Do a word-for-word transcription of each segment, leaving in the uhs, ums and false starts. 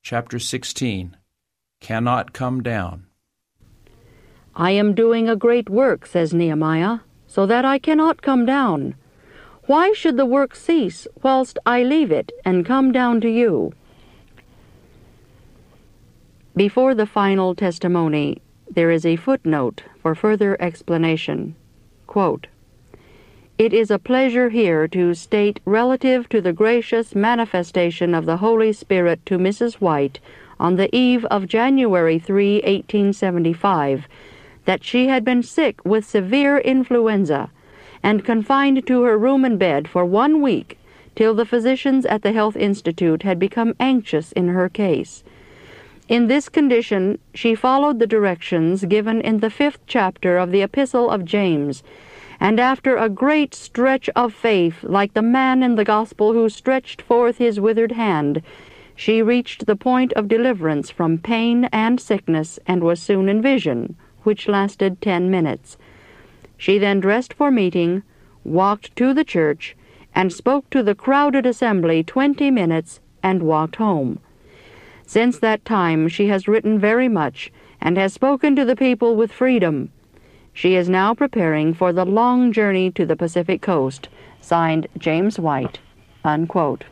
Chapter sixteen. Cannot Come Down. I am doing a great work, says Nehemiah, so that I cannot come down. Why should the work cease whilst I leave it and come down to you? Before the final testimony, there is a footnote for further explanation. Quote, "It is a pleasure here to state relative to the gracious manifestation of the Holy Spirit to Missus White on the eve of January third, eighteen seventy-five, that she had been sick with severe influenza and confined to her room and bed for one week till the physicians at the Health Institute had become anxious in her case. In this condition, she followed the directions given in the fifth chapter of the Epistle of James, and after a great stretch of faith, like the man in the Gospel who stretched forth his withered hand, she reached the point of deliverance from pain and sickness and was soon in vision, which lasted ten minutes. She then dressed for meeting, walked to the church, and spoke to the crowded assembly twenty minutes and walked home. Since that time she has written very much and has spoken to the people with freedom. She is now preparing for the long journey to the Pacific coast. Signed, James White." Unquote.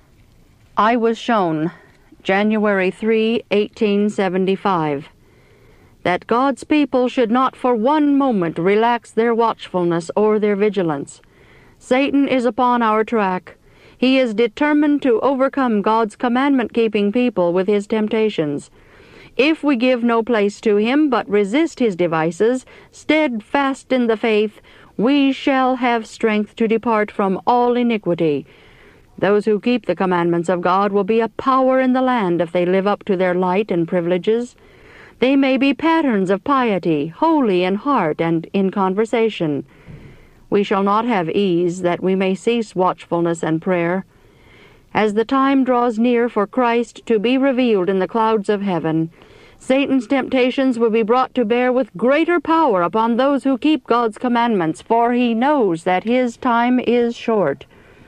I was shown, January third, eighteen seventy-five, that God's people should not for one moment relax their watchfulness or their vigilance. Satan is upon our track. He is determined to overcome God's commandment-keeping people with his temptations. If we give no place to him, but resist his devices, steadfast in the faith, we shall have strength to depart from all iniquity. Those who keep the commandments of God will be a power in the land if they live up to their light and privileges. They may be patterns of piety, holy in heart and in conversation. We shall not have ease that we may cease watchfulness and prayer. As the time draws near for Christ to be revealed in the clouds of heaven, Satan's temptations will be brought to bear with greater power upon those who keep God's commandments, for he knows that his time is short.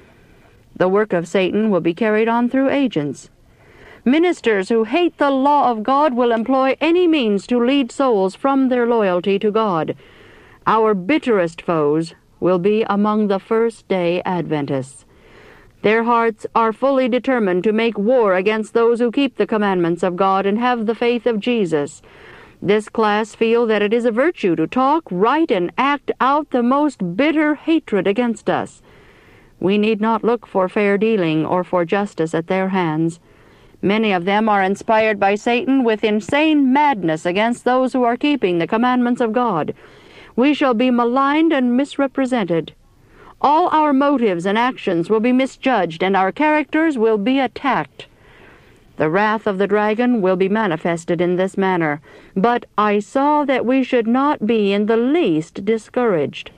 The work of Satan will be carried on through agents. Ministers who hate the law of God will employ any means to lead souls from their loyalty to God. Our bitterest foes will be among the first-day Adventists. Their hearts are fully determined to make war against those who keep the commandments of God and have the faith of Jesus. This class feel that it is a virtue to talk, write, and act out the most bitter hatred against us. We need not look for fair dealing or for justice at their hands. Many of them are inspired by Satan with insane madness against those who are keeping the commandments of God. We shall be maligned and misrepresented. All our motives and actions will be misjudged, and our characters will be attacked. The wrath of the dragon will be manifested in this manner, but I saw that we should not be in the least discouraged.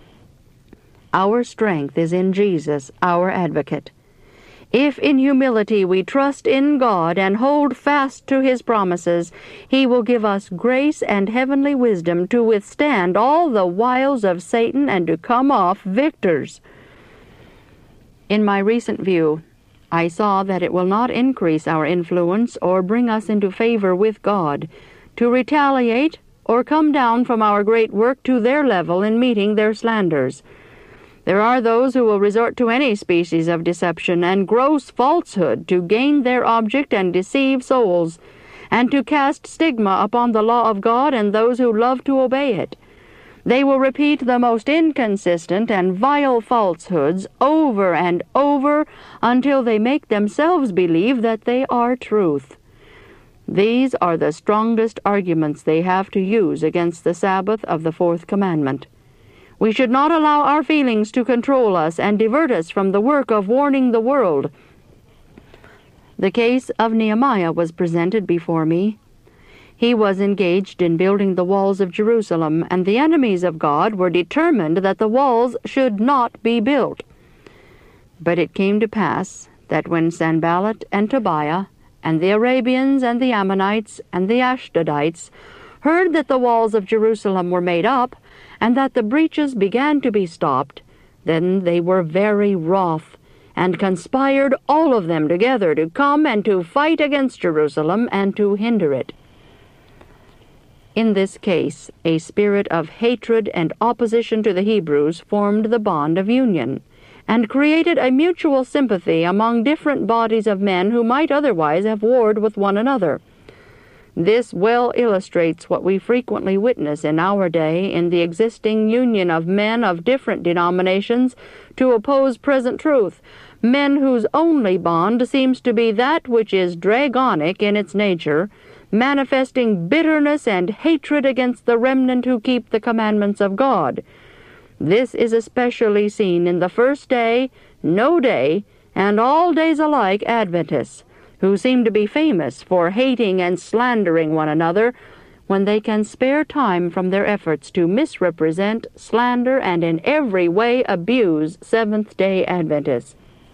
Our strength is in Jesus, our advocate. If in humility we trust in God and hold fast to his promises, he will give us grace and heavenly wisdom to withstand all the wiles of Satan and to come off victors. In my recent view, I saw that it will not increase our influence or bring us into favor with God to retaliate or come down from our great work to their level in meeting their slanders. There are those who will resort to any species of deception and gross falsehood to gain their object and deceive souls, and to cast stigma upon the law of God and those who love to obey it. They will repeat the most inconsistent and vile falsehoods over and over until they make themselves believe that they are truth. These are the strongest arguments they have to use against the Sabbath of the fourth commandment. We should not allow our feelings to control us and divert us from the work of warning the world. The case of Nehemiah was presented before me. He was engaged in building the walls of Jerusalem, and the enemies of God were determined that the walls should not be built. But it came to pass that when Sanballat and Tobiah, and the Arabians and the Ammonites and the Ashdodites heard that the walls of Jerusalem were made up, and that the breaches began to be stopped, then they were very wroth, and conspired all of them together to come and to fight against Jerusalem and to hinder it. In this case, a spirit of hatred and opposition to the Hebrews formed the bond of union, and created a mutual sympathy among different bodies of men who might otherwise have warred with one another. This well illustrates what we frequently witness in our day in the existing union of men of different denominations to oppose present truth, men whose only bond seems to be that which is dragonic in its nature, manifesting bitterness and hatred against the remnant who keep the commandments of God. This is especially seen in the first day, no day, and all days alike Adventists, who seem to be famous for hating and slandering one another when they can spare time from their efforts to misrepresent, slander, and in every way abuse Seventh-day Adventists.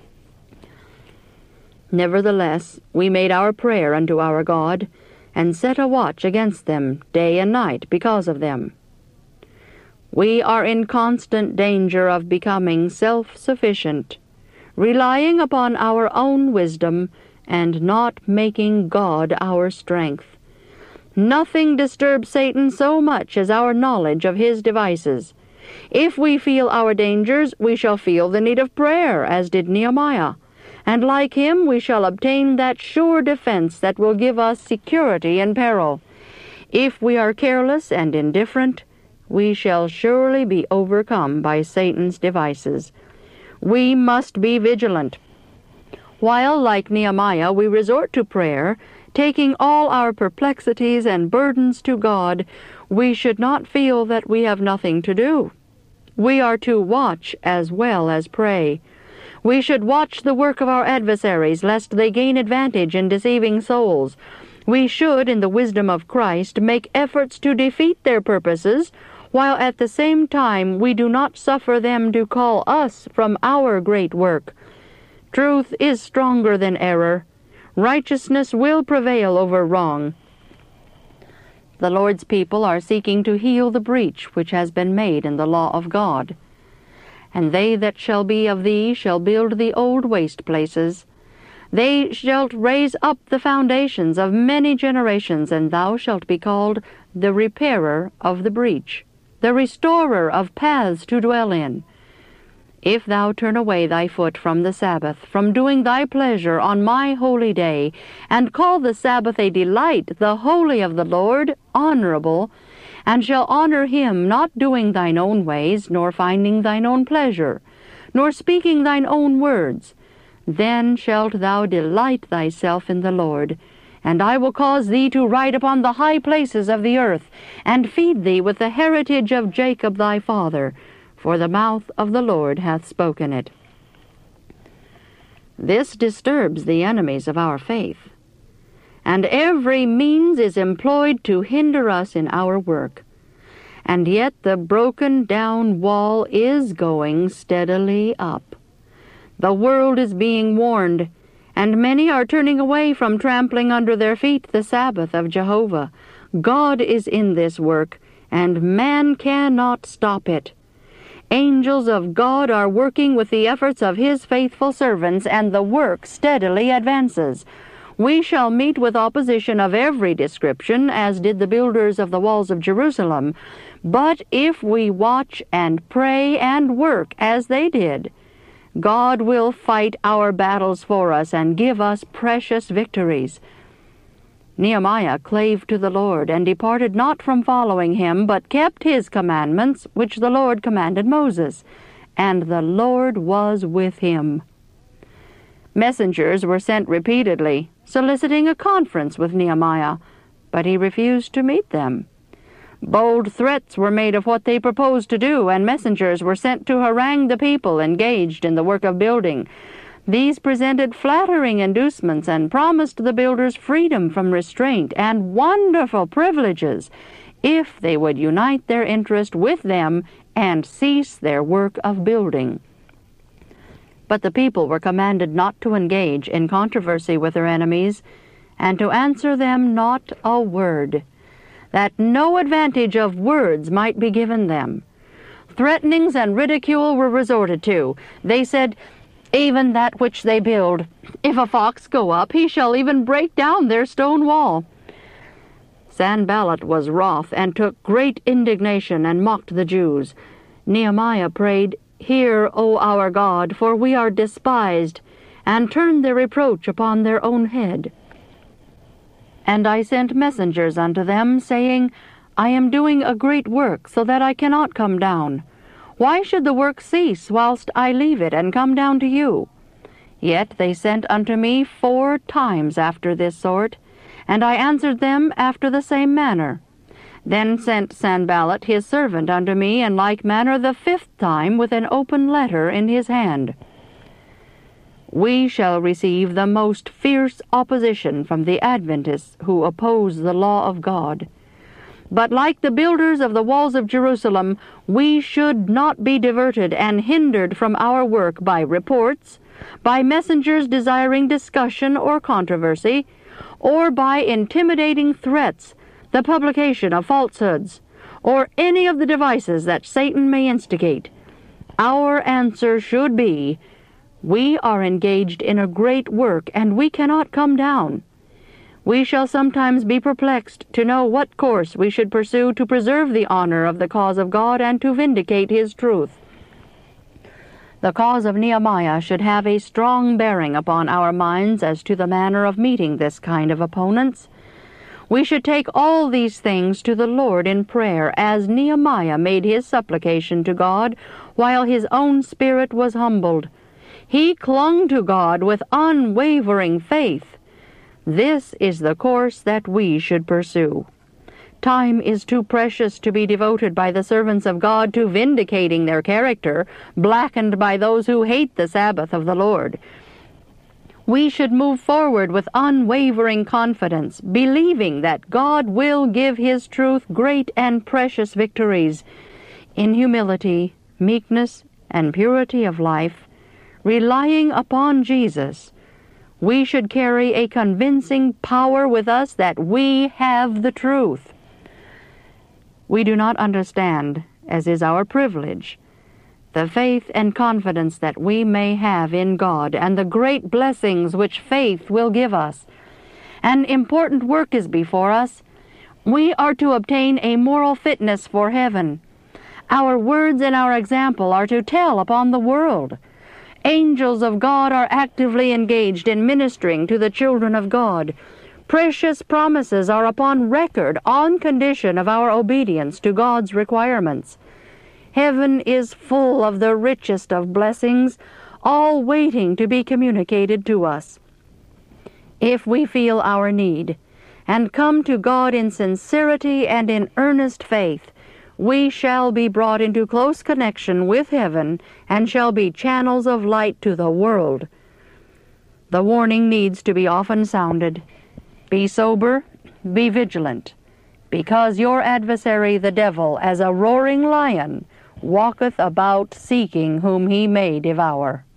Nevertheless, we made our prayer unto our God, and set a watch against them day and night because of them. We are in constant danger of becoming self-sufficient, relying upon our own wisdom, and not making God our strength. Nothing disturbs Satan so much as our knowledge of his devices. If we feel our dangers, we shall feel the need of prayer, as did Nehemiah, and like him we shall obtain that sure defense that will give us security in peril. If we are careless and indifferent, we shall surely be overcome by Satan's devices. We must be vigilant. While, like Nehemiah, we resort to prayer, taking all our perplexities and burdens to God, we should not feel that we have nothing to do. We are to watch as well as pray. We should watch the work of our adversaries, lest they gain advantage in deceiving souls. We should, in the wisdom of Christ, make efforts to defeat their purposes, while at the same time we do not suffer them to call us from our great work. Truth is stronger than error. Righteousness will prevail over wrong. The Lord's people are seeking to heal the breach which has been made in the law of God. And they that shall be of thee shall build the old waste places. They shalt raise up the foundations of many generations, and thou shalt be called the repairer of the breach, the restorer of paths to dwell in. If thou turn away thy foot from the Sabbath, from doing thy pleasure on my holy day, and call the Sabbath a delight, the holy of the Lord, honorable, and shall honor him, not doing thine own ways, nor finding thine own pleasure, nor speaking thine own words, then shalt thou delight thyself in the Lord, and I will cause thee to ride upon the high places of the earth, and feed thee with the heritage of Jacob thy father, for the mouth of the Lord hath spoken it. This disturbs the enemies of our faith, and every means is employed to hinder us in our work. And yet the broken-down wall is going steadily up. The world is being warned, and many are turning away from trampling under their feet the Sabbath of Jehovah. God is in this work, and man cannot stop it. Angels of God are working with the efforts of his faithful servants, and the work steadily advances. We shall meet with opposition of every description, as did the builders of the walls of Jerusalem. But if we watch and pray and work as they did, God will fight our battles for us and give us precious victories. Nehemiah clave to the Lord, and departed not from following him, but kept his commandments, which the Lord commanded Moses. And the Lord was with him. Messengers were sent repeatedly, soliciting a conference with Nehemiah, but he refused to meet them. Bold threats were made of what they proposed to do, and messengers were sent to harangue the people engaged in the work of building. These presented flattering inducements and promised the builders freedom from restraint and wonderful privileges if they would unite their interest with them and cease their work of building. But the people were commanded not to engage in controversy with their enemies, and to answer them not a word, that no advantage of words might be given them. Threatenings and ridicule were resorted to. They said, even that which they build. If a fox go up, he shall even break down their stone wall. Sanballat was wroth, and took great indignation, and mocked the Jews. Nehemiah prayed, Hear, O our God, for we are despised, and turn their reproach upon their own head. And I sent messengers unto them, saying, I am doing a great work, so that I cannot come down. Why should the work cease, whilst I leave it, and come down to you? Yet they sent unto me four times after this sort, and I answered them after the same manner. Then sent Sanballat his servant unto me in like manner the fifth time with an open letter in his hand. We shall receive the most fierce opposition from the Adventists who oppose the law of God. But like the builders of the walls of Jerusalem, we should not be diverted and hindered from our work by reports, by messengers desiring discussion or controversy, or by intimidating threats, the publication of falsehoods, or any of the devices that Satan may instigate. Our answer should be, We are engaged in a great work, and we cannot come down. We shall sometimes be perplexed to know what course we should pursue to preserve the honor of the cause of God and to vindicate his truth. The cause of Nehemiah should have a strong bearing upon our minds as to the manner of meeting this kind of opponents. We should take all these things to the Lord in prayer, as Nehemiah made his supplication to God while his own spirit was humbled. He clung to God with unwavering faith. This is the course that we should pursue. Time is too precious to be devoted by the servants of God to vindicating their character, blackened by those who hate the Sabbath of the Lord. We should move forward with unwavering confidence, believing that God will give his truth great and precious victories. In humility, meekness, and purity of life, relying upon Jesus, we should carry a convincing power with us that we have the truth. We do not understand, as is our privilege, the faith and confidence that we may have in God and the great blessings which faith will give us. An important work is before us. We are to obtain a moral fitness for heaven. Our words and our example are to tell upon the world. Angels of God are actively engaged in ministering to the children of God. Precious promises are upon record on condition of our obedience to God's requirements. Heaven is full of the richest of blessings, all waiting to be communicated to us. If we feel our need, and come to God in sincerity and in earnest faith, we shall be brought into close connection with heaven and shall be channels of light to the world. The warning needs to be often sounded. Be sober, be vigilant, because your adversary the devil, as a roaring lion, walketh about seeking whom he may devour.